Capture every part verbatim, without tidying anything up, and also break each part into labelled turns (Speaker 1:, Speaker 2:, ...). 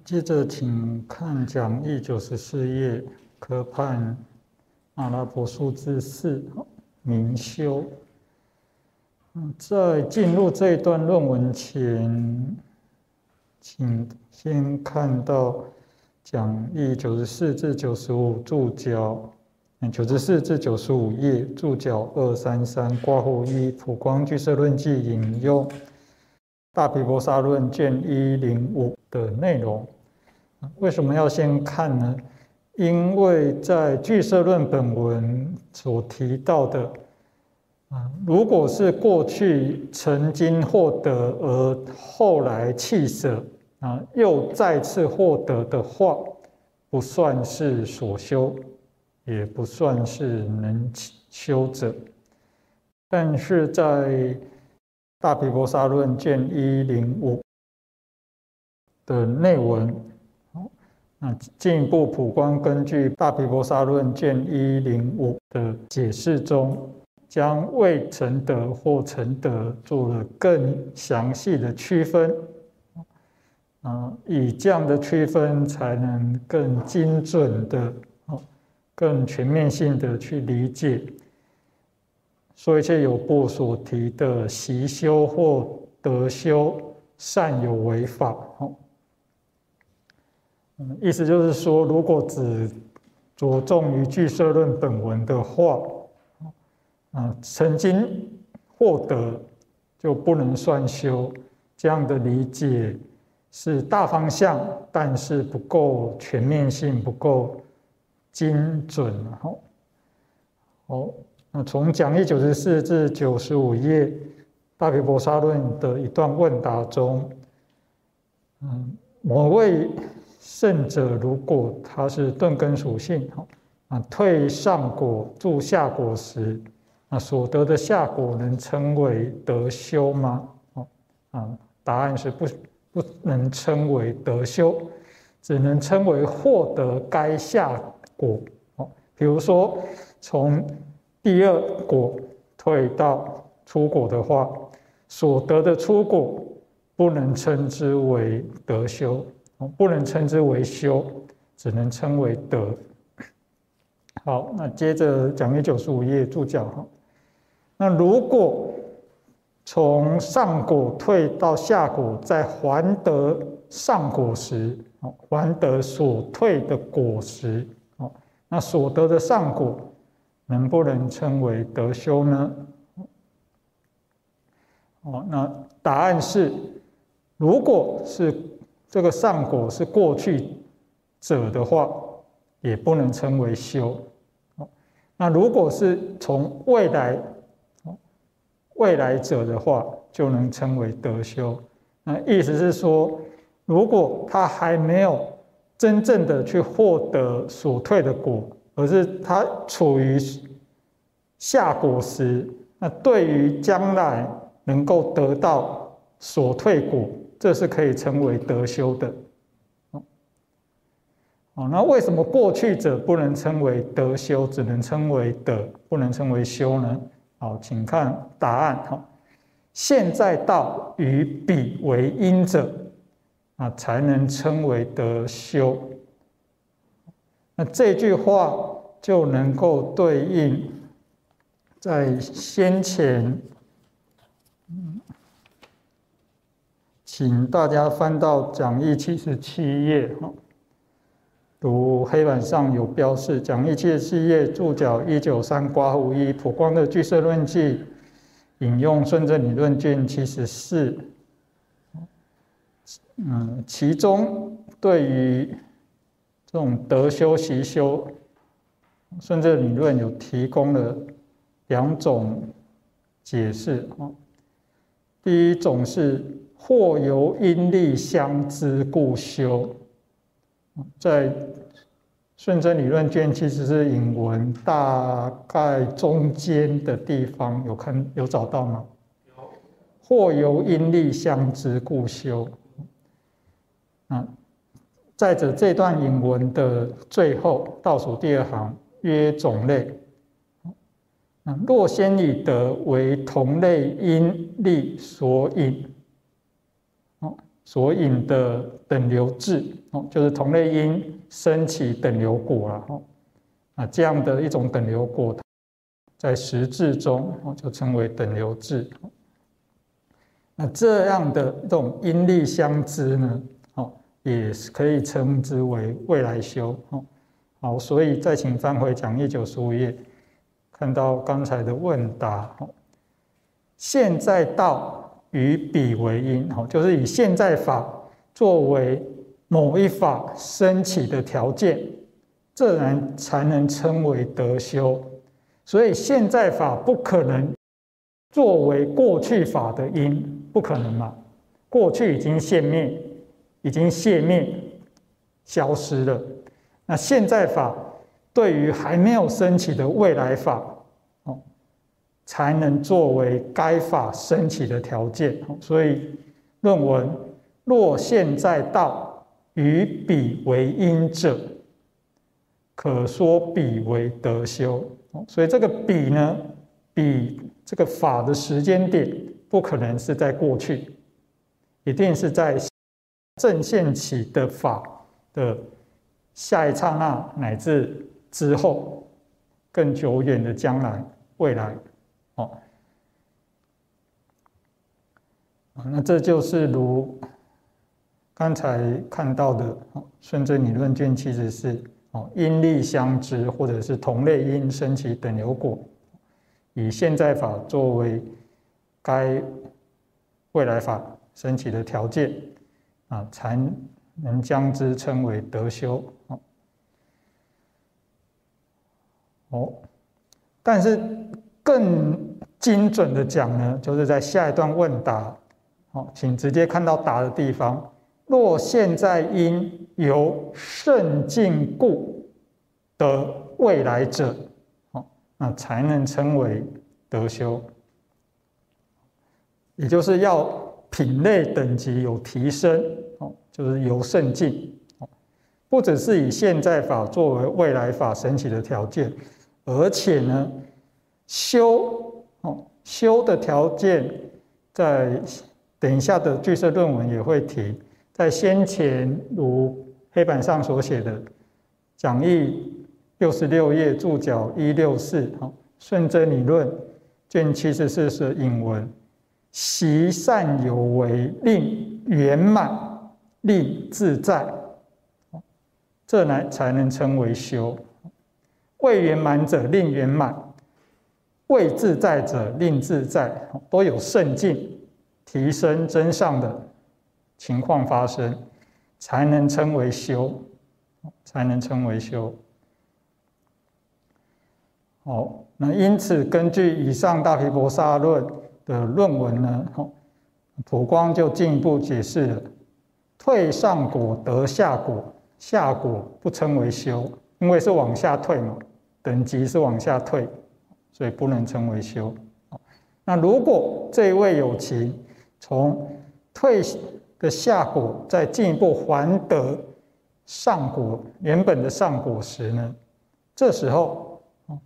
Speaker 1: 接着请看讲义九十四页，科判阿拉伯数字四，明修。在进入这一段论文前，请先看到讲义九十四至九十五注脚，九十四至九十五页注脚二三三括弧一普光俱舍论记引用大毗婆沙论卷一零五的内容。为什么要先看呢？因为在俱舍论本文所提到的，如果是过去曾经获得而后来弃舍，又再次获得的话，不算是所修，也不算是能修者。但是在大毗婆沙论卷一零五的内文，那进一步普光根据大毗婆沙论卷一零五的解释中，将未成得或成得做了更详细的区分，以这样的区分才能更精准的、更全面性的去理解说一切有部所提的习修或得修善有为法。意思就是说，如果只着重于俱舍论本文的话，啊，曾经获得就不能算修，这样的理解是大方向，但是不够全面性，不够精准。好，那从讲义九十四至九十五页大毗婆沙论的一段问答中，嗯，某位圣者如果他是顿根属性，啊，退上果住下果时，那所得的下果能称为得修吗？啊，答案是不不能称为得修，只能称为获得该下果。比如说，从第二果退到初果的话，所得的初果不能称之为得修，不能称之为修，只能称为得。好，那接着讲义九十五页注脚哈。那如果从上果退到下果，再还得上果时，还得所退的果实，那所得的上果能不能称为得修呢？那答案是，如果是这个上果是过去者的话，也不能称为修。那如果是从未来未来者的话，就能称为得修。那意思是说，如果他还没有真正的去获得所退的果，而是他处于下果时，那对于将来能够得到所退果，这是可以称为得修的。那为什么过去者不能称为得修，只能称为得，不能称为修呢？好，请看答案。现在道与彼为因者，啊，才能称为得修。那这句话就能够对应在先前，嗯，请大家翻到讲义七十七页，如黑板上有标示，讲义七十七页注脚一九三括弧一普光的俱舍论记引用顺正理论卷七十四。嗯，其中对于这种得修习修，顺正理论有提供了两种解释。第一种是或由因力相知故修，在顺正理论卷其实是引文大概中间的地方，有看有找到吗？有。或由因力相知故修。啊，再者这段引文的最后倒数第二行曰种类，若先以得为同类因力所引， 所引的等流智，就是同类因生起等流果了。那这样的一种等流果，在实质中就称为等流智。那这样的一种因力相知呢，也可以称之为未来修。好，所以再请翻回讲义九十五页，看到刚才的问答，现在道与彼为因，就是以现在法作为某一法升起的条件，这然才能称为得修。所以现在法不可能作为过去法的因，不可能嘛？过去已经现灭，已经谢灭，消失了。那现在法对于还没有升起的未来法，哦，才能作为该法升起的条件。所以论文若现在道与彼为因者，可说彼为得修。所以这个彼呢，彼这个法的时间点不可能是在过去，一定是在正现起的法的下一刹那，乃至之后更久远的将来未来。哦，那这就是如刚才看到的顺正理论卷七十四，因力相知，或者是同类因生起等流果，以现在法作为该未来法升起的条件，啊，才能将之称为得修。哦，但是更精准的讲呢，就是在下一段问答，好，请直接看到答的地方。若现在因由甚境故的未来者，那才能称为得修。也就是要品类等级有提升，就是由甚境，不只是以现在法作为未来法升起的条件，而且呢，修修的条件，在等一下的句式论文也会提。在先前如黑板上所写的讲义六十六页注脚一六四，顺真理论卷七十四是引文，习善有为，令圆满，令自在，这乃才能称为修。未圆满者令圆满，未自在者令自在，都有甚境提升真上的情况发生，才能称为修，才能称为修。好，那因此根据以上大毗婆沙论的论文呢，普光就进一步解释了，退上果得下果，下果不称为修，因为是往下退嘛，等级是往下退，所以不能称为修。那如果这一位有情从退的下果再进一步还得上果原本的上果时呢，这时候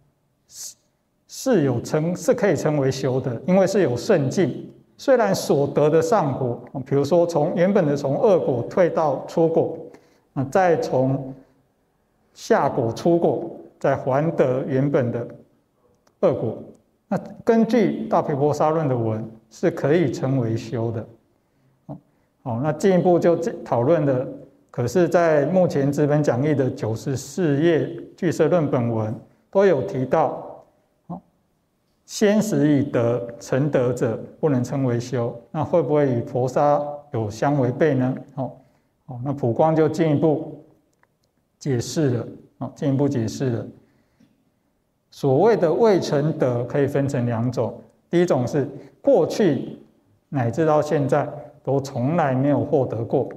Speaker 1: 是有称是可以称为修的，因为是有甚境。虽然所得的上果，比如说从原本的从恶果退到初果，再从下果初果再还得原本的恶果，那根据大毗婆沙论的文是可以称为修的。好，那进一步就讨论的，可是在目前纸本讲义的九十四页俱舍论本文都有提到，先时已得成得者不能称为修，那会不会与婆沙有相违背呢？好，那普光就进一步解释了，进一步解释了，所谓的未成得可以分成两种，第一种是过去乃至到现在都从来没有获得过，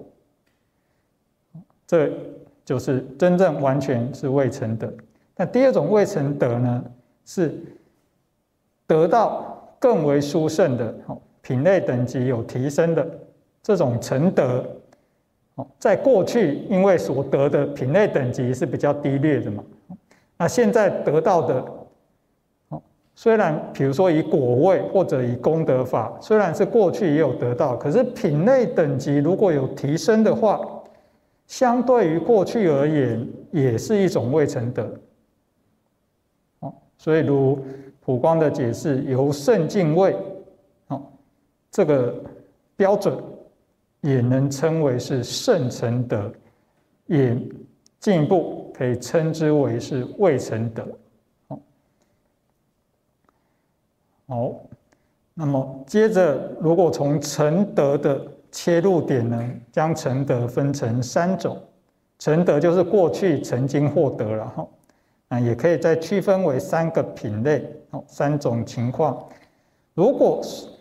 Speaker 1: 这就是真正完全是未成得。那第二种未成得呢，是得到更为殊胜的品类等级有提升的这种成得，在过去因为所得的品类等级是比较低劣的嘛，那现在得到的虽然比如说以果位或者以功德法，虽然是过去也有得到，可是品类等级如果有提升的话，相对于过去而言，也是一种未成德。所以如普光的解释，由圣境位，这个标准也能称为是圣成德，也进一步可以称之为是未成德。好，那么接着，如果从成德的切入点呢，将成德分成三种，成德就是过去曾经获得了哈，啊，也可以再区分为三个品类，哦，三种情况。如果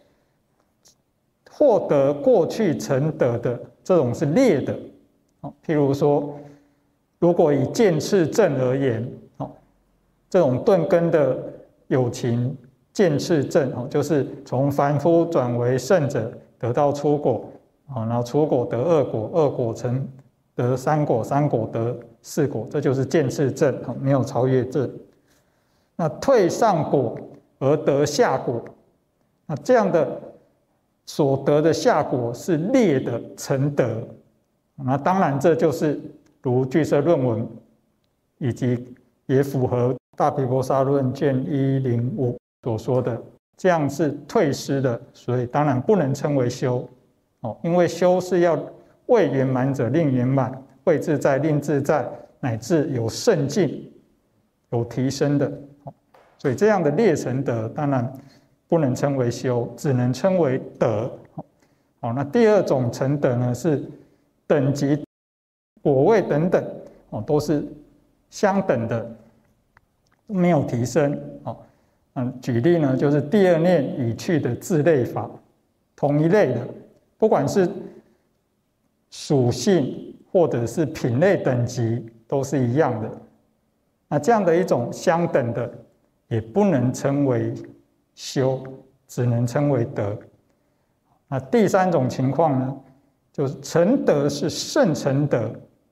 Speaker 1: 获得过去成德的这种是劣的，哦，譬如说，如果以剑次正而言，哦，这种顿根的有情。剑次正就是从凡夫转为圣者，得到初果，然后初果得二果，二果成得三果，三果得四果，这就是剑次正，没有超越正。那退上果而得下果，那这样的所得的下果是劣的成德。那当然这就是如俱舍论文，以及也符合大毗婆沙论卷一零五。所说的这样是退失的，所以当然不能称为修，哦，因为修是要未圆满者令圆满，未自在令自在，乃至有圣境、有提升的，所以这样的劣成德当然不能称为修，只能称为德。好，那第二种成德呢，是等级、果位等等，哦，都是相等的，没有提升，哦。嗯，举例呢，就是第二念已去的自类法，同一类的，不管是属性或者是品类等级，都是一样的。那这样的一种相等的，也不能称为修，只能称为德。那第三种情况呢，就是成德是圣成德，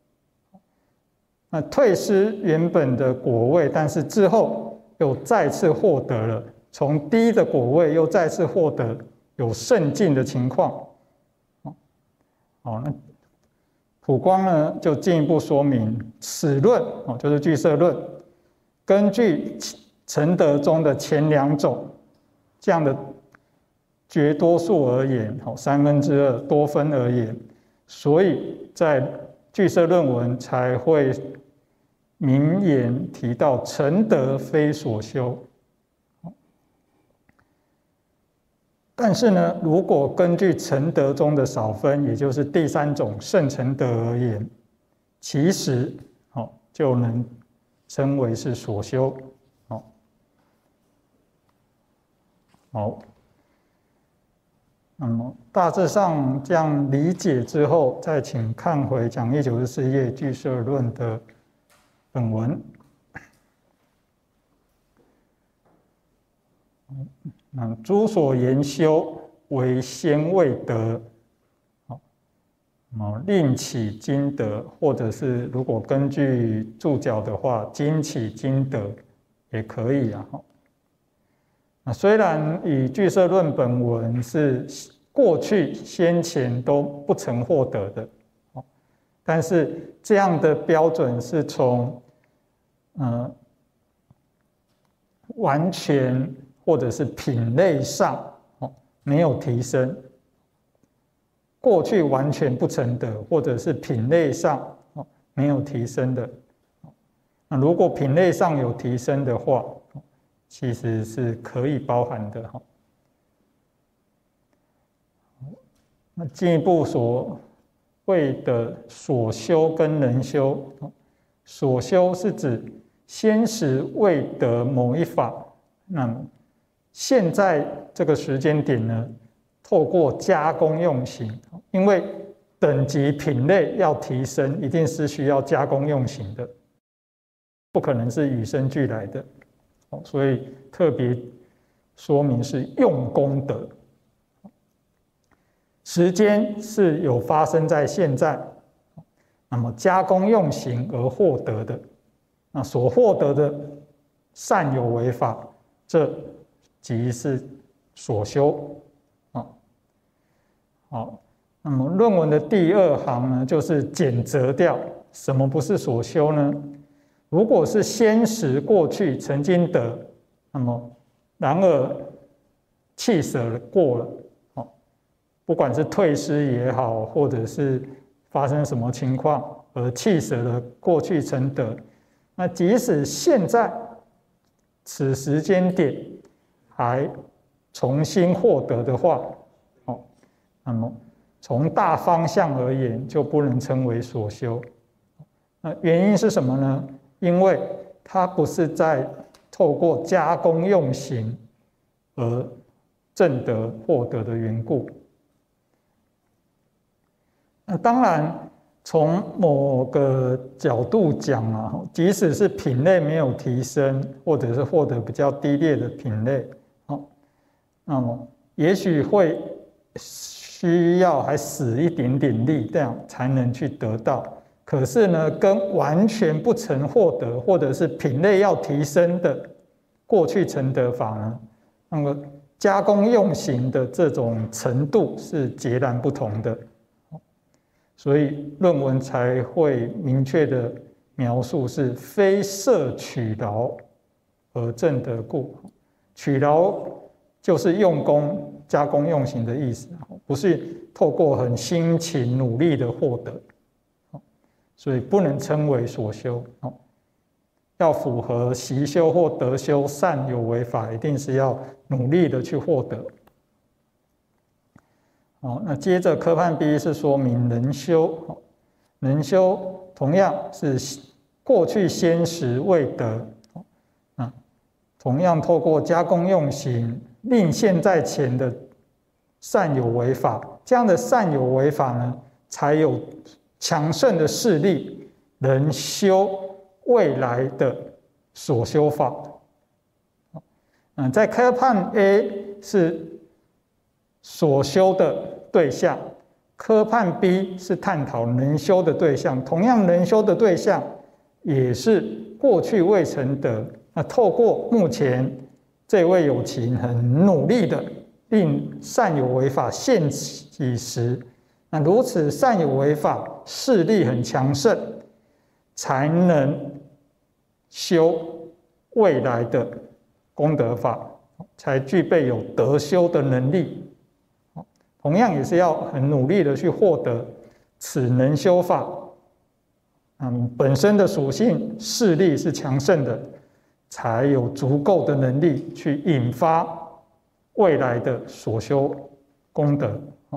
Speaker 1: 那退失原本的果位，但是之后又再次获得了，从低的果位又再次获得有圣境的情况。好，那普光呢就进一步说明，此论就是俱舍论，根据成德中的前两种这样的绝多数而言，三分之二多分而言，所以在俱舍论文才会明言提到成德非所修。但是呢，如果根据成德中的少分，也就是第三种圣成德而言，其实就能称为是所修。好，那么大致上这样理解之后，再请看回讲义九十四页俱舍论的本文。那诸所言修为先未得，令起今得，或者是如果根据注脚的话，今起今得也可以啊。那虽然以俱舍论本文是过去先前都不曾获得的，但是这样的标准是从呃完全或者是品类上没有提升，过去完全不曾得，或者是品类上没有提升的。那如果品类上有提升的话，其实是可以包含的。那进一步所谓的所修跟能修，所修是指先时未得某一法，那么现在这个时间点呢，透过加工用行，因为等级品类要提升，一定是需要加工用行的，不可能是与生俱来的，所以特别说明是用功德。时间是有发生在现在，那么加工用行而获得的，那所获得的善有为法， 这即是所修。啊，好，那么论文的第二行呢，就是简择掉什么不是所修呢？如果是先时过去曾经得，那么然而弃舍过了，哦，不管是退失也好，或者是发生什么情况而弃舍了过去曾得，那即使现在此时间点还重新获得的话，哦，那么从大方向而言，就不能称为所修。那原因是什么呢？因为它不是在透过加功用行而证得获得的缘故。那当然，从某个角度讲啊，即使是品类没有提升，或者是获得比较低劣的品类，那么也许会需要还使一点点力量才能去得到。可是呢，跟完全不曾获得，或者是品类要提升的过去成得法呢，那个加功用行的这种程度是截然不同的，所以论文才会明确的描述是非摄取劳而证得故。取劳就是用功加功用行的意思，不是透过很辛勤努力的获得。所以不能称为所修，要符合习修或得修善有为法，一定是要努力的去获得。好，那接着科判 B 是说明能修，能修同样是过去先时未得，啊，同样透过加功用行，令现在前的善有为法，这样的善有为法呢，才有强盛的势力能修未来的所修法。嗯，在科判 A 是所修的对象，科判 B 是探讨能修的对象。同样能修的对象也是过去未曾得，那透过目前这位有情很努力的令善有为法现起时，那如此善有为法势力很强盛，才能修未来的功德法，才具备有得修的能力。同样也是要很努力的去获得此能修法，嗯，本身的属性势力是强盛的，才有足够的能力去引发未来的所修功德。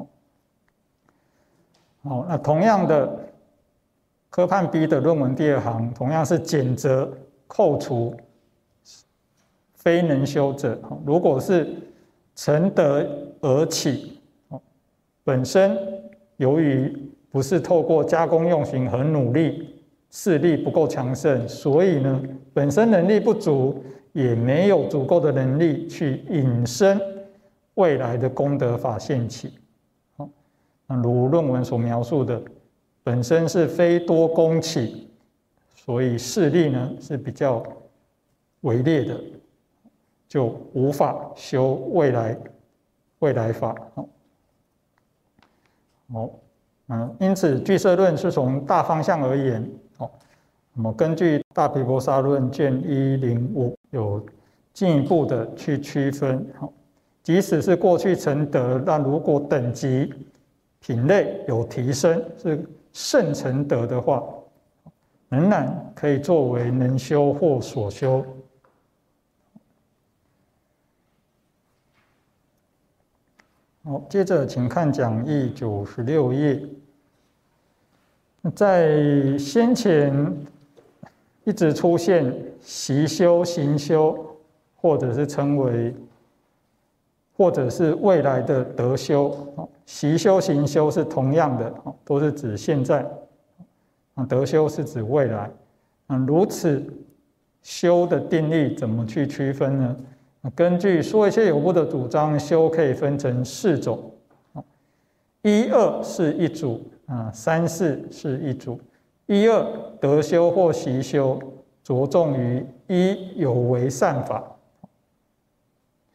Speaker 1: 好，那同样的，科判 B 的论文第二行，同样是减责扣除非能修者。如果是成德而起，本身由于不是透过加功用行很努力，势力不够强盛，所以呢，本身能力不足，也没有足够的能力去引申未来的功德法现起。如论文所描述的，本身是非多功起，所以势力呢是比较微劣的，就无法修未来未来法。好，嗯，因此俱舍论是从大方向而言，哦，那么根据大毗婆沙论卷一零五有进一步的去区分，即使是过去成德，但如果等级品类有提升，是圣成德的话，仍然可以作为能修或所修。好，接着请看讲义九十六页。在先前一直出现习修、行修，或者是称为，或者是未来的得修。习修、行修是同样的，都是指现在；得修是指未来。如此修的定义怎么去区分呢？根据说一切有部的主张，修可以分成四种，一二是一组，啊，三四是一组。一二得修或习修，着重于一有为善法，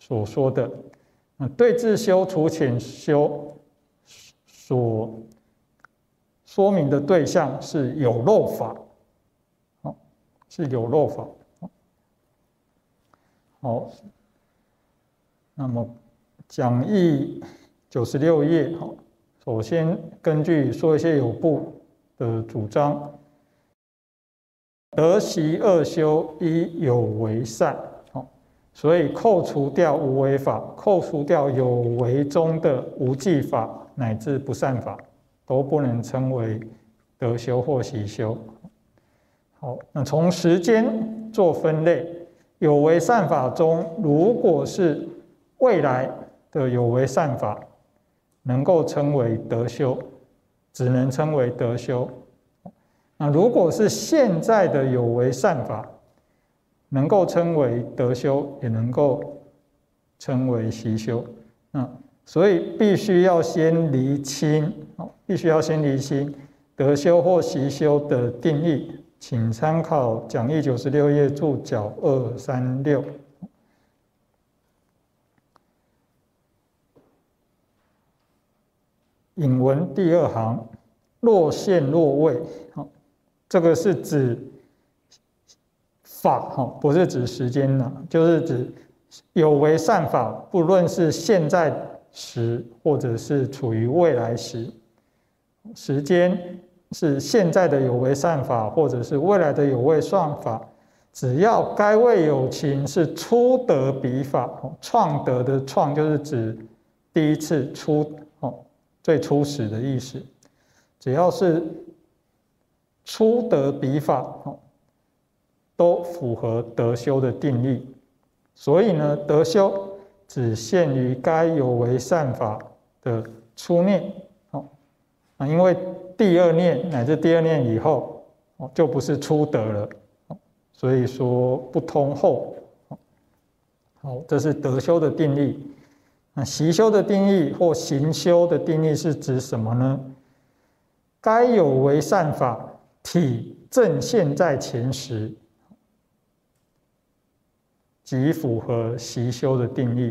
Speaker 1: 所说的。那对治修除浅修所说明的对象是有漏法，是有漏法。好，那么讲义九十六页，首先根据说一些有部的主张，得习二修依有为善，所以扣除掉无为法，扣除掉有为中的无记法乃至不善法，都不能称为得修或习修。好，那从时间做分类，有为善法中，如果是未来的有为善法，能够称为得修，只能称为得修。那如果是现在的有为善法，能够称为得修，也能够称为习修。那所以必须要先厘清，必须要先厘清得修或习修的定义，请参考讲义九十六页注脚二三六。引文第二行，若现若位，这个是指法，不是指时间了，就是指有为善法，不论是现在时或者是处于未来时，时间是现在的有为善法，或者是未来的有为善法，只要该位有情是初得彼法，创得的创就是指第一次初，最初始的意思，只要是初得彼法，都符合得修的定义。所以呢，得修只限于该有为善法的初念，因为第二念乃至第二念以后就不是初得了，所以说不通后。好，这是得修的定义。那习修的定义或行修的定义是指什么呢？该有为善法体正现在前时，即符合习修的定义。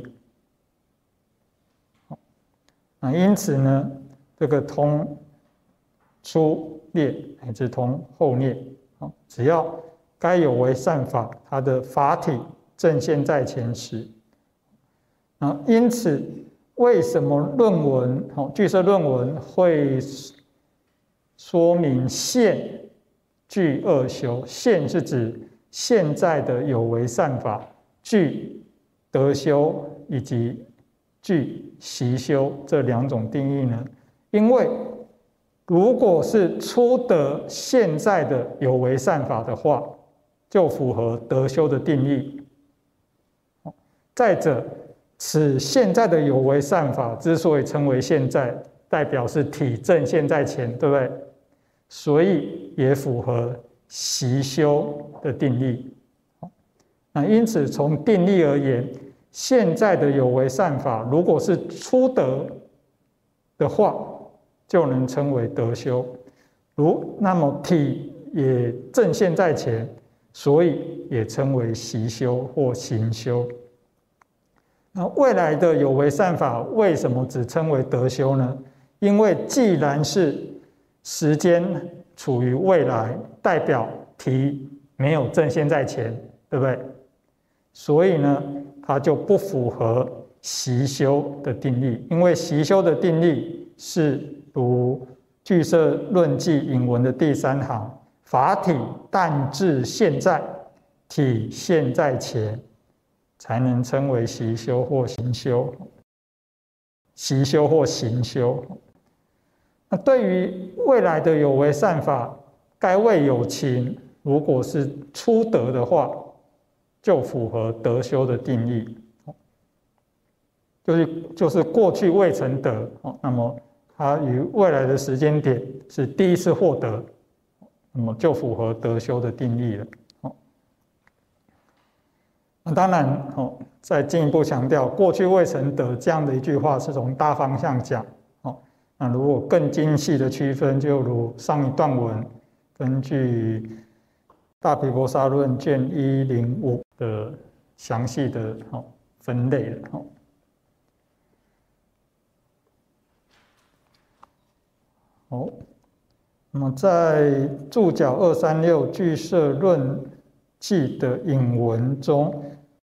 Speaker 1: 那因此呢，这个通初念乃至通后念，只要该有为善法它的法体正现在前时。啊，因此，为什么论文，好，据说论文会说明现具二修？现是指现在的有为善法，具得修以及具习修这两种定义呢？因为如果是初得现在的有为善法的话，就符合得修的定义。再者，此现在的有为善法之所以称为现在，代表是体正现在前，对不对？所以也符合习修的定义。那因此从定义而言，现在的有为善法如果是初得的话，就能称为得修。如那么体也正现在前，所以也称为习修或行修。那未来的有为善法为什么只称为得修呢？因为既然是时间处于未来，代表体没有正现在前，对不对？所以呢，它就不符合习修的定义。因为习修的定义是如俱舍论记引文的第三行，法体但至现在，体现在前，才能称为习修或行修。习修或行修。那对于未来的有为善法，该位有情，如果是初得的话，就符合得修的定义，就是就是过去未曾得，那么它于未来的时间点是第一次获得，那么就符合得修的定义了。那当然，再进一步强调，过去未曾得这样的一句话是从大方向讲。那如果更精细的区分，就如上一段文，根据《大毗婆沙论》卷一零五的详细的分类了。哦，好，那么在注脚二三六俱舍论记的引文中，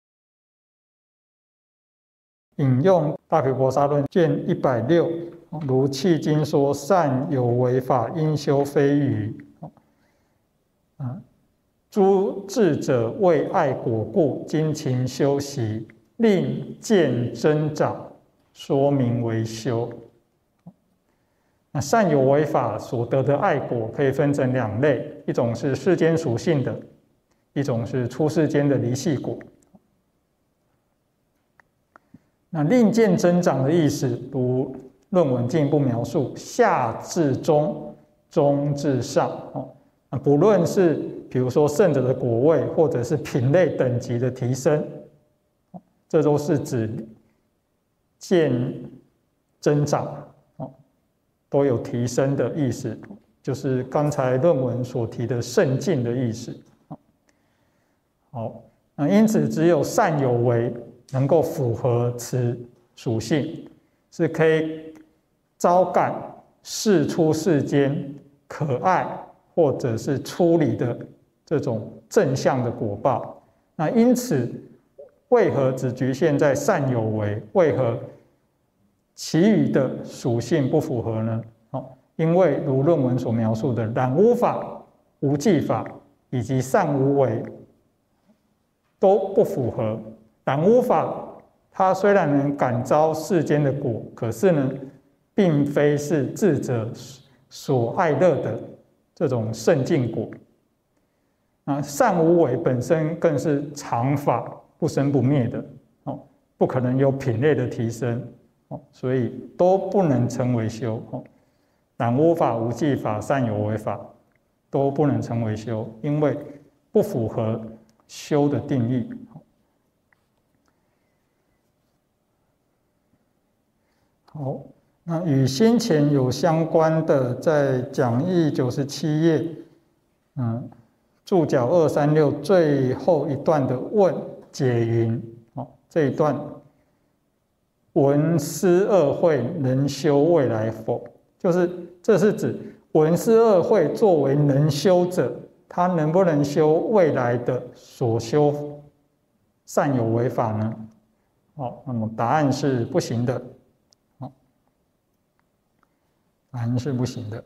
Speaker 1: 引用大毗婆沙论卷一百六，如契经说：“善有为法，应修非余。”啊，诸智者为爱果故，精勤修习，令见增长，说明为修。那善有为法所得的爱果可以分成两类，一种是世间属性的，一种是出世间的离系果。那令见增长的意思，如论文进一步描述：下至中，中至上。哦，不论是比如说圣者的果位，或者是品类等级的提升，这都是指见增长，都有提升的意思，就是刚才论文所提的圣境的意思。好，那因此只有善有为能够符合此属性，是可以招感世出世间可爱或者是出离的这种正向的果报。那因此，为何只局限在善有为？为何其余的属性不符合呢？哦，因为如论文所描述的染污法、无记法以及善无为都不符合。染污法它虽然能感召世间的果，可是呢，并非是智者所爱乐的这种圣境果。啊，善无为本身更是常法，不生不灭的，哦，不可能有品类的提升，哦，所以都不能称为修。哦，染污法、无记法、善有为法都不能称为修，因为不符合修的定义。好，那与先前有相关的，在讲义九十七页，嗯，注脚二三六最后一段的问解云，哦，这一段闻思二会能修未来否？就是这是指闻思二会作为能修者，他能不能修未来的所修善有为法呢？好，那么答案是不行的。答案是不行的。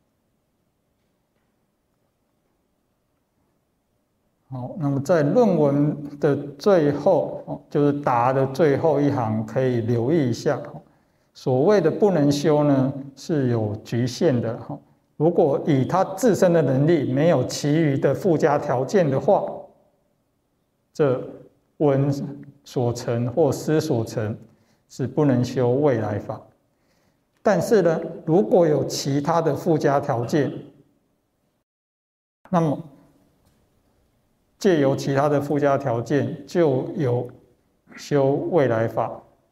Speaker 1: 好，那么在论文的最后，就是答的最后一行，可以留意一下。所谓的不能修呢，是有局限的。如果以他自身的能力，没有其余的附加条件的话，这闻所成或思所成是不能修未来法。但是呢，如果有其他的附加条件，那么借由其他的附加条件，就有修未来法。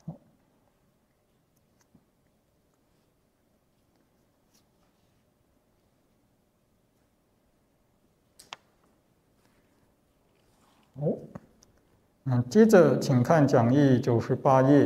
Speaker 1: 好，那接着请看讲义九十八页。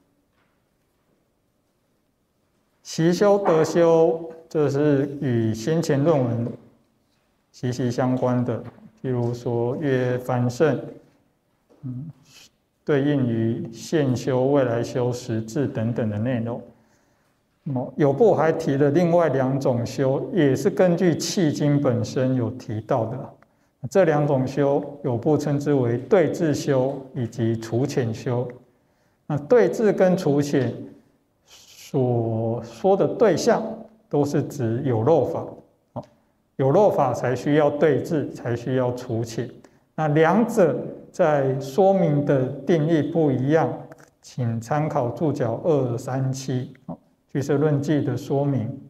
Speaker 1: 习修得修，这是与先前论文息息相关的。譬如说，曰凡圣，嗯，对应于现修、未来修、实质等等的内容。哦，有部还提了另外两种修，也是根据契经本身有提到的。这两种修，有部称之为对治修以及除浅修。那对治跟除浅所说的对象都是指有漏法，有漏法才需要对治，才需要除浅。那两者在说明的定义不一样，请参考注脚二三七俱舍论记的说明。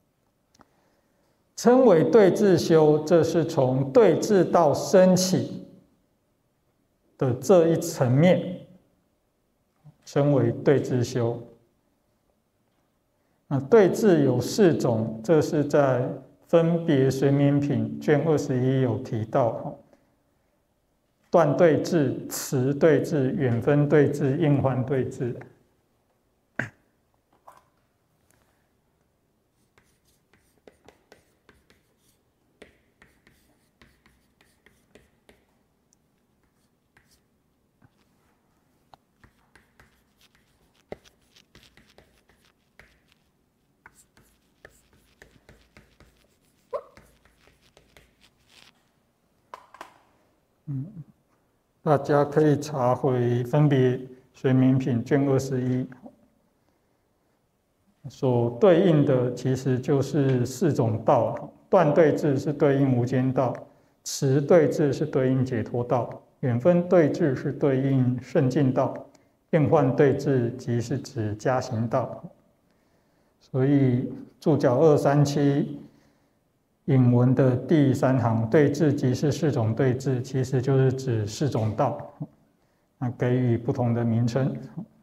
Speaker 1: 称为对治修，这是从对治到升起的这一层面，称为对治修。那对治有四种，这是在分别随眠品卷二十一有提到。 断对治、持对治、远分对治、应换对治。嗯，大家可以查回分别随眠品卷二十一，所对应的其实就是四种道。断对治是对应无间道，持对治是对应解脱道，远分对治是对应圣境道，应换对治即是指加行道。所以注脚二三七引文的第三行，对治即是四种对治，其实就是指四种道，那给予不同的名称。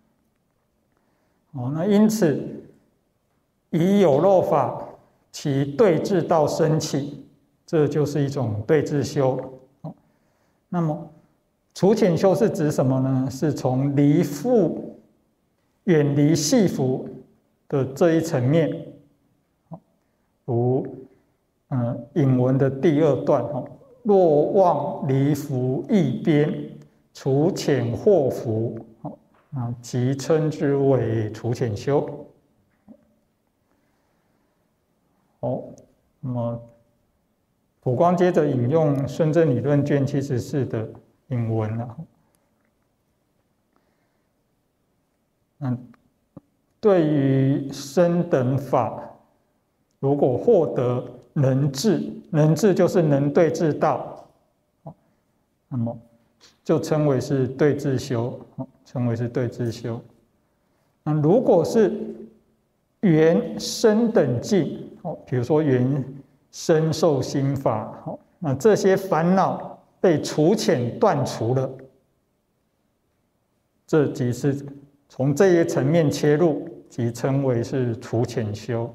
Speaker 1: 哦，那因此以有漏法其对治道升起，这就是一种对治修。那么除浅修是指什么呢？是从离缚、远离系缚的这一层面，如嗯引文的第二段，若望离缚异边，除浅祸福，啊，即称之为除浅修。哦，那么普光接着引用孙正理论卷七十四的引文了。嗯，对于升等法，如果获得能治，能治就是能对治道，那么就称为是对治修，称为是对治修。那如果是缘升等境，比如说缘身受心法，那这些烦恼被除浅断除了，这即是从这一层面切入，即称为是除浅修。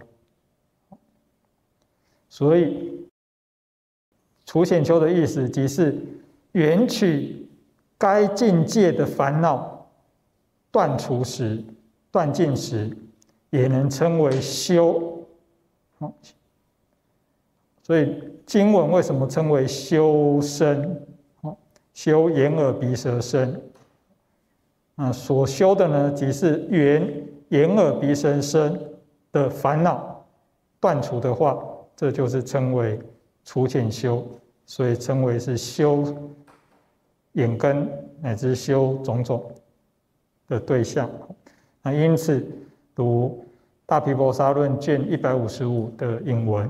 Speaker 1: 所以除浅修的意思即是缘取该境界的烦恼断除时、断尽时，也能称为修。所以经文为什么称为修身？修眼耳鼻舌身。啊，所修的呢，即是缘眼耳鼻舌身的烦恼断除的话，这就是称为除浅修，所以称为是修眼根乃至修种种的对象。那因此读大毗婆沙论卷一百五十五的引文，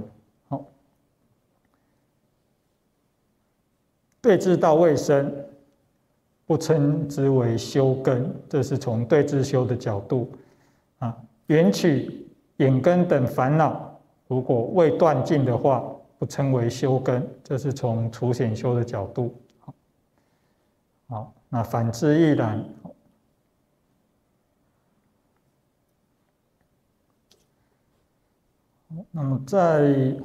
Speaker 1: 对治道未生，不称之为修根，这是从对治修的角度啊。缘取眼根等烦恼，如果未断尽的话，不称为修根，这是从除显修的角度。好，那反之亦然。那么在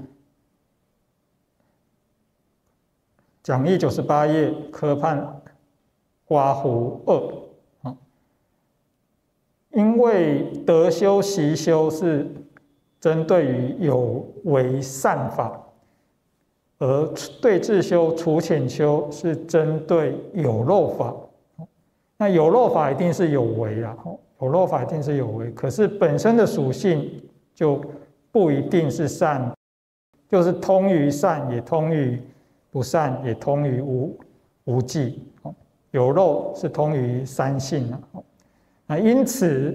Speaker 1: 讲义九十八页科判刮胡二，因为得修习修是针对于有为善法，而对治修除浅修是针对有漏法。那有漏法一定是有为啦，有漏法一定是有为，可是本身的属性就不一定是善，就是通于善，也通于不善，也通于无无记。有漏是通于三性啊。那因此，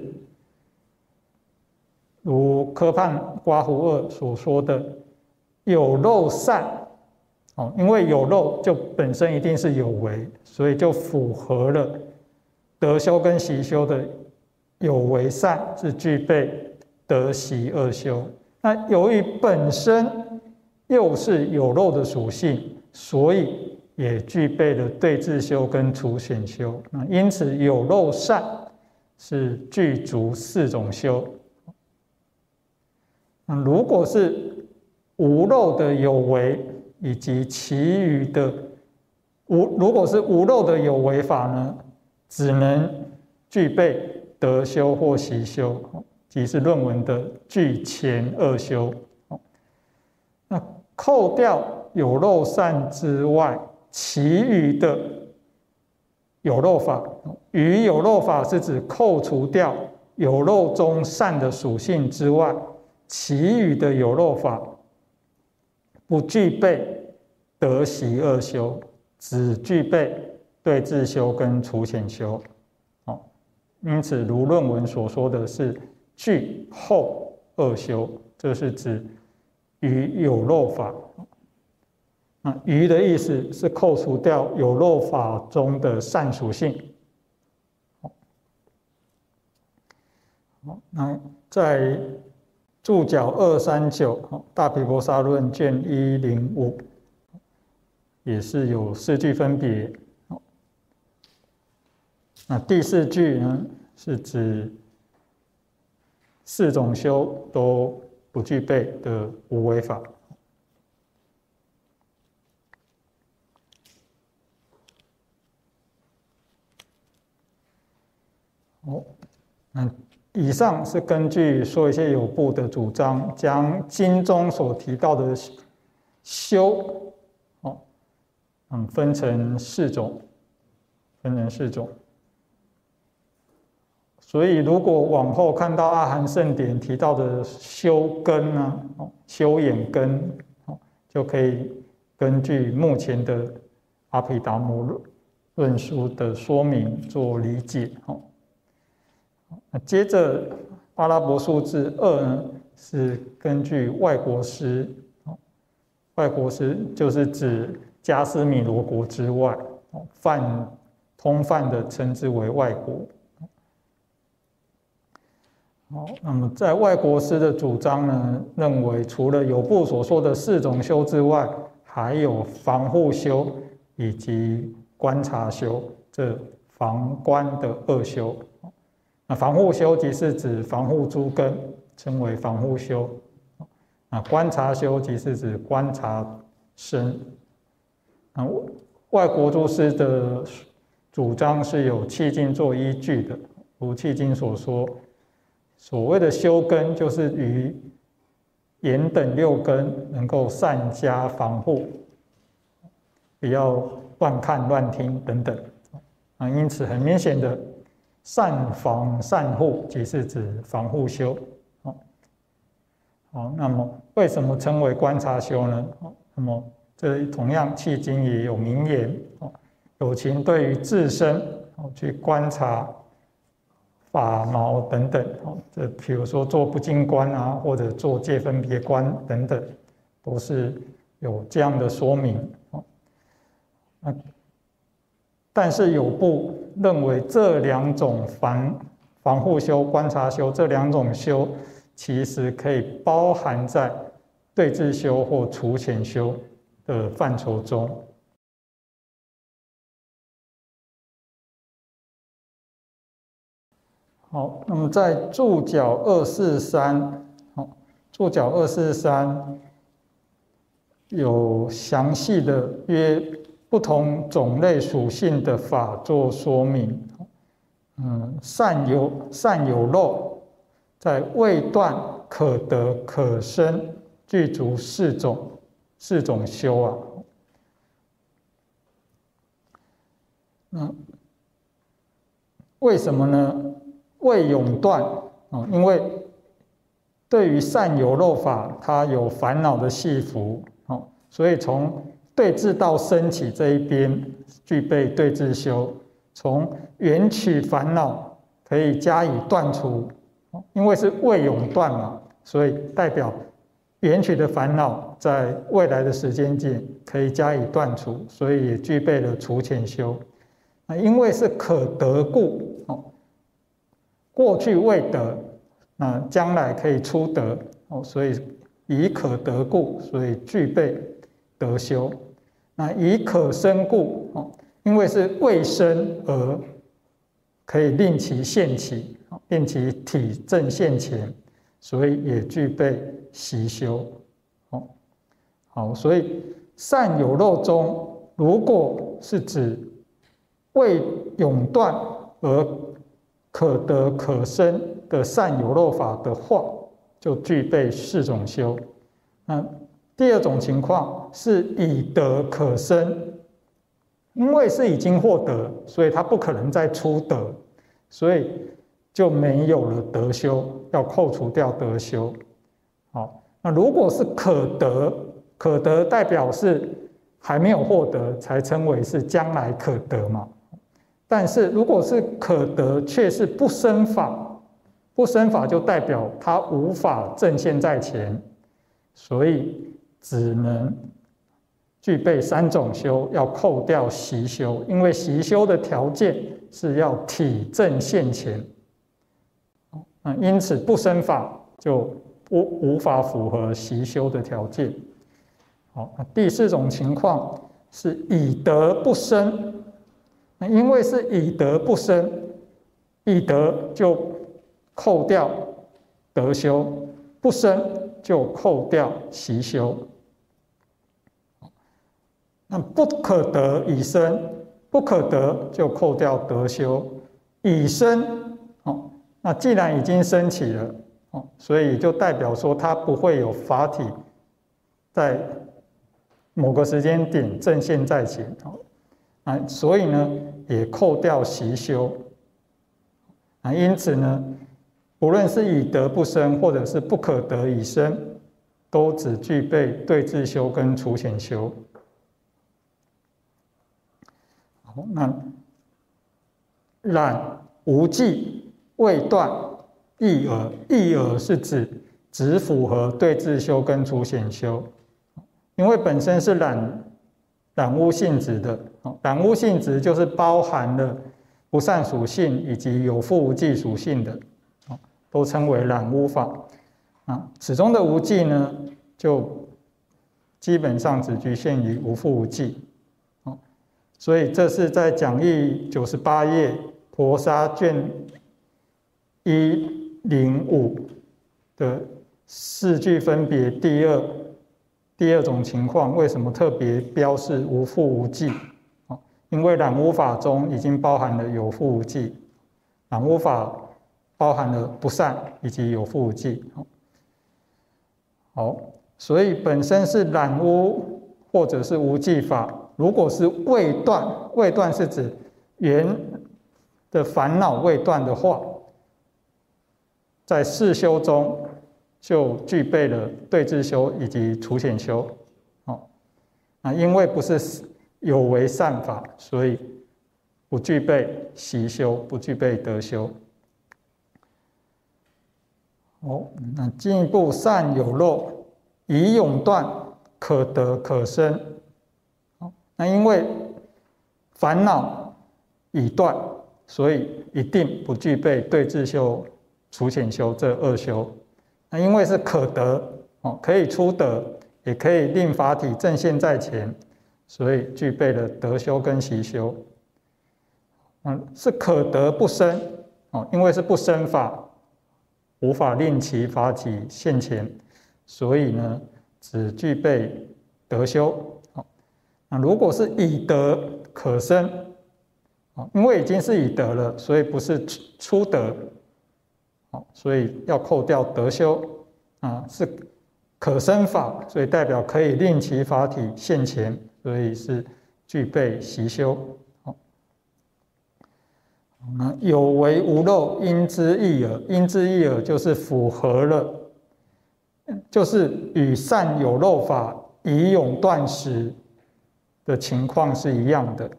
Speaker 1: 如科判刮胡二所说的有漏善，因为有漏就本身一定是有为，所以就符合了得修跟习修的有为善是具备得习二修。那由于本身又是有漏的属性，所以也具备了对治修跟除显修。那因此有漏善是具足四种修。那如果是无漏的有为以及其余的无如果是无漏的有为法呢，只能具备得修或习修，即是论文的具前二修。那扣掉有漏善之外，其余的有漏法，余有漏法是指扣除掉有漏中善的属性之外，其余的有漏法不具备得习二修，只具备对治修跟除浅修。因此，如论文所说的是具后二修，这是指余有漏法。那余的意思是扣除掉有漏法中的善属性。好，那在注脚二三九《大毗婆沙论》卷一零五，也是有四句分别。那第四句呢，是指四种修都不具备的无为法。哦，那以上是根据说一些有部的主张，将经中所提到的修，哦，嗯，分成四种，分成四种。所以，如果往后看到阿含圣典提到的修根啊，修眼根，就可以根据目前的阿毗达摩论述的说明做理解。接着，阿拉伯数字二呢，是根据外国师，外国师就是指迦斯米罗国之外，泛通泛的称之为外国。好，那么在外国师的主张呢，认为除了有部所说的四种修之外，还有防护修以及观察修，这防观的二修。那防护修即是指防护诸根，称为防护修；那观察修即是指观察身。那外国诸师的主张是有契经做依据的，如契经所说，所谓的修根就是于眼等六根能够善加防护，不要乱看乱听等等。啊，因此很明显的，善防善护即是指防护修。好，那么为什么称为观察修呢？那么这同样契经也有明言，有情对于自身去观察法毛等等，这比如说做不净观啊，或者做界分别观等等，都是有这样的说明。但是有部认为这两种防防护修、观察修这两种修，其实可以包含在对治修或除浅修的范畴中。好，那么在注脚二四三，好，注脚二四三有详细的约不同种类属性的法做说明。嗯，善有善有漏，在未断、可得、可生，具足四种四种修啊。嗯，为什么呢？未永断，因为对于善有漏法，它有烦恼的系缚，所以从对治到升起这一边具备对治修，从缘起烦恼可以加以断除，因为是未永断嘛，所以代表缘起的烦恼在未来的时间界可以加以断除，所以也具备了除浅修。因为是可得故，过去未得，那将来可以初得，所以以可得故，所以具备得修。那以可生故，因为是未生而可以令其现起，令其体证现前，所以也具备习修。好，所以善有漏中如果是指未永断而可得可生的善有漏法的话，就具备四种修。那第二种情况是已得可生，因为是已经获得，所以他不可能再出得，所以就没有了得修，要扣除掉得修。好，那如果是可得，可得代表是还没有获得，才称为是将来可得嘛。但是如果是可得却是不生法，不生法就代表它无法正现在前，所以只能具备三种修，要扣掉习修，因为习修的条件是要体正现前，因此不生法就无无法符合习修的条件。好，第四种情况是已得不生，因为是已得不生，已得就扣掉得修，不生就扣掉习修。那不可得已生，不可得就扣掉得修，已生，哦，那既然已经升起了，哦，所以就代表说它不会有法体在某个时间点正现在前，哦，啊，所以呢也扣掉习修，啊，因此呢，不论是已得不生，或者是不可得已生，都只具备对治修跟除显修。好，那染无记未断异耳，异耳是指只符合对治修跟除显修，因为本身是染染污性质的，染污性质就是包含了不善属性以及有覆无记属性的，都称为染污法。啊，此中的无记呢，就基本上只局限于无覆无记。所以这是在讲义九十八页婆沙卷一零五的四句分别第二第二种情况，为什么特别标示无覆无记？因为染污法中已经包含了有覆无记，染污法包含了不善以及有覆无记。好，所以本身是染污或者是无记法，如果是未断，未断是指原的烦恼未断的话，在四修中就具备了对治修以及除显修。啊，因为不是有为善法，所以不具备习修，不具备得修。好，那进一步善有漏，已永断，可得可生。那因为烦恼已断，所以一定不具备对治修、除显修这二修。那因为是可得，哦，可以出得，也可以令法体正现在前，所以具备了得修跟习修。嗯，是可得不生，哦，因为是不生法，无法令其法体现前，所以呢，只具备得修。那如果是已得可生，因为已经是已得了，所以不是初得，所以要扣掉得修啊，是可生法，所以代表可以令其法体现前，所以是具备习修。那有为无漏，应知一耳，应知一耳就是符合了，就是与善有漏法已永断时的情况是一样的。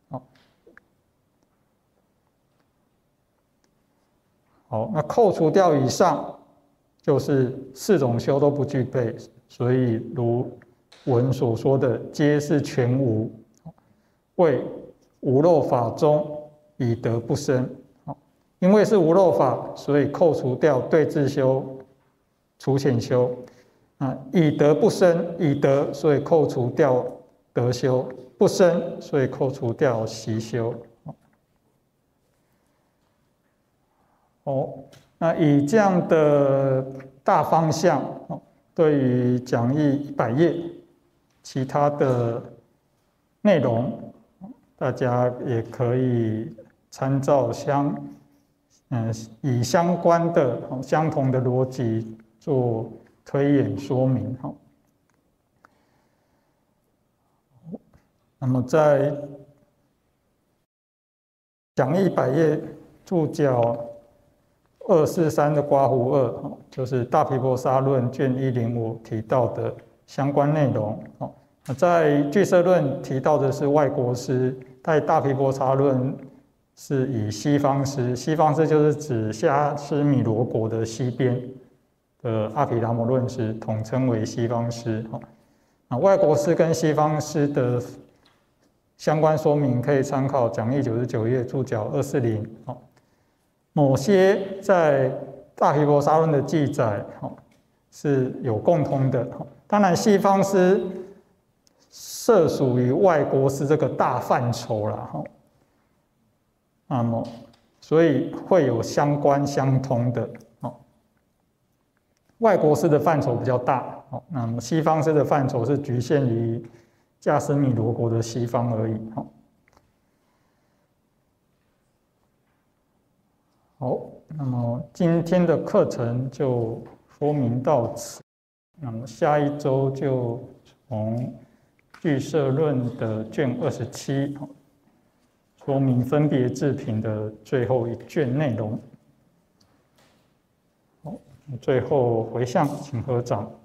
Speaker 1: 好，那扣除掉以上，就是四种修都不具备，所以如文所说的，皆是全无，为无漏法中已得不生。因为是无漏法，所以扣除掉对治修、除显修。啊，已得不生，已得，所以扣除掉得修；不生，所以扣除掉习修。哦，那以这样的大方向，对于讲义一百页其他的内容，大家也可以参照相，嗯，以相关的、相同的逻辑做推演说明。哈，那么在讲义百页注脚二四三的刮胡二，就是大毗婆沙论卷一零五提到的相关内容。在俱舍论提到的是外国师，在大毗婆沙论是以西方师，西方师就是指夏斯米罗国的西边的阿毗达摩论师，统称为西方师。那外国师跟西方师的相关说明可以参考讲义九十九页注脚二四零。某些在大毗婆沙论的记载是有共通的，当然西方师涉属于外国师这个大范畴啦，那么所以会有相关相通的。外国师的范畴比较大，那么西方师的范畴是局限于迦斯米罗国的西方而已。好，那么今天的课程就说明到此，那么下一周就从俱舍论的卷二十七，说明分别智品的最后一卷内容。好，最后回向，请合掌。